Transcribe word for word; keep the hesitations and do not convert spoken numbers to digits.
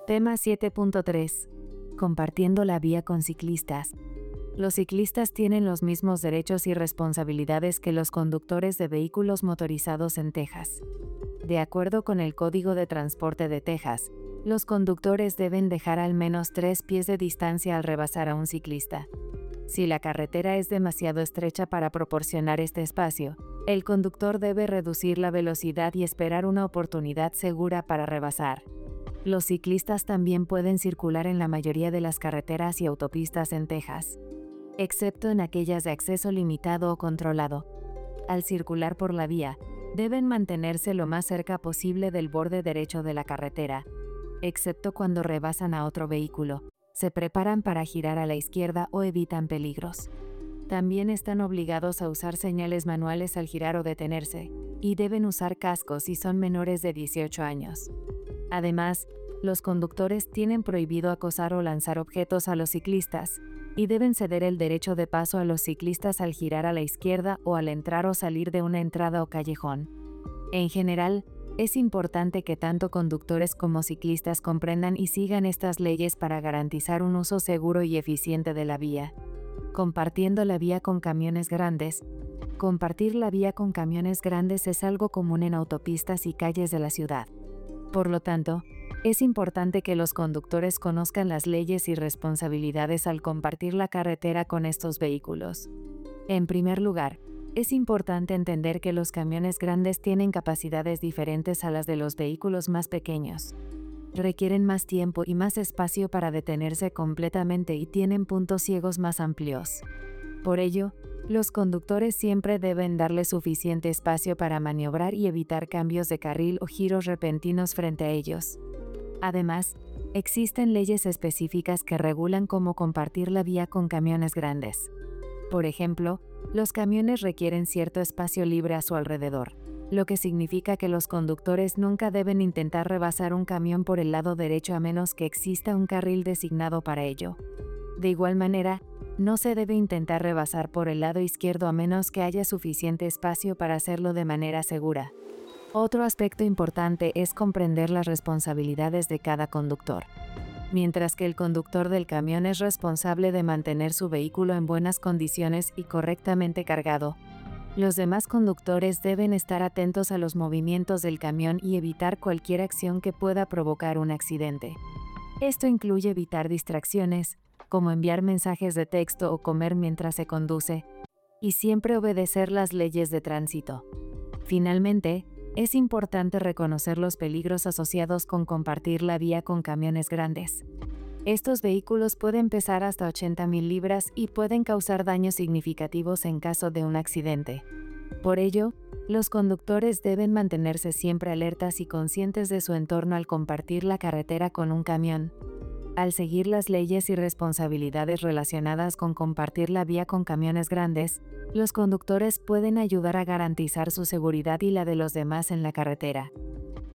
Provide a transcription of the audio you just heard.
Tema siete punto tres. Compartiendo la vía con ciclistas. Los ciclistas tienen los mismos derechos y responsabilidades que los conductores de vehículos motorizados en Texas. De acuerdo con el Código de Transporte de Texas, los conductores deben dejar al menos tres pies de distancia al rebasar a un ciclista. Si la carretera es demasiado estrecha para proporcionar este espacio, el conductor debe reducir la velocidad y esperar una oportunidad segura para rebasar. Los ciclistas también pueden circular en la mayoría de las carreteras y autopistas en Texas, excepto en aquellas de acceso limitado o controlado. Al circular por la vía, deben mantenerse lo más cerca posible del borde derecho de la carretera, excepto cuando rebasan a otro vehículo, se preparan para girar a la izquierda o evitan peligros. También están obligados a usar señales manuales al girar o detenerse, y deben usar cascos si son menores de dieciocho años. Además, los conductores tienen prohibido acosar o lanzar objetos a los ciclistas, y deben ceder el derecho de paso a los ciclistas al girar a la izquierda o al entrar o salir de una entrada o callejón. En general, es importante que tanto conductores como ciclistas comprendan y sigan estas leyes para garantizar un uso seguro y eficiente de la vía. Compartiendo la vía con camiones grandes. Compartir la vía con camiones grandes es algo común en autopistas y calles de la ciudad. Por lo tanto, es importante que los conductores conozcan las leyes y responsabilidades al compartir la carretera con estos vehículos. En primer lugar, es importante entender que los camiones grandes tienen capacidades diferentes a las de los vehículos más pequeños. Requieren más tiempo y más espacio para detenerse completamente y tienen puntos ciegos más amplios. Por ello, los conductores siempre deben darle suficiente espacio para maniobrar y evitar cambios de carril o giros repentinos frente a ellos. Además, existen leyes específicas que regulan cómo compartir la vía con camiones grandes. Por ejemplo, los camiones requieren cierto espacio libre a su alrededor, lo que significa que los conductores nunca deben intentar rebasar un camión por el lado derecho a menos que exista un carril designado para ello. De igual manera, no se debe intentar rebasar por el lado izquierdo a menos que haya suficiente espacio para hacerlo de manera segura. Otro aspecto importante es comprender las responsabilidades de cada conductor. Mientras que el conductor del camión es responsable de mantener su vehículo en buenas condiciones y correctamente cargado, los demás conductores deben estar atentos a los movimientos del camión y evitar cualquier acción que pueda provocar un accidente. Esto incluye evitar distracciones, como enviar mensajes de texto o comer mientras se conduce, y siempre obedecer las leyes de tránsito. Finalmente, es importante reconocer los peligros asociados con compartir la vía con camiones grandes. Estos vehículos pueden pesar hasta ochenta mil libras y pueden causar daños significativos en caso de un accidente. Por ello, los conductores deben mantenerse siempre alertas y conscientes de su entorno al compartir la carretera con un camión. Al seguir las leyes y responsabilidades relacionadas con compartir la vía con camiones grandes, los conductores pueden ayudar a garantizar su seguridad y la de los demás en la carretera.